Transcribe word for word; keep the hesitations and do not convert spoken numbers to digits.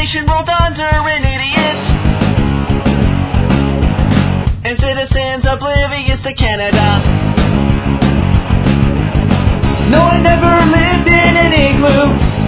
nation rolled under an idiot, and citizens oblivious to Canada. No, I never lived in an igloo.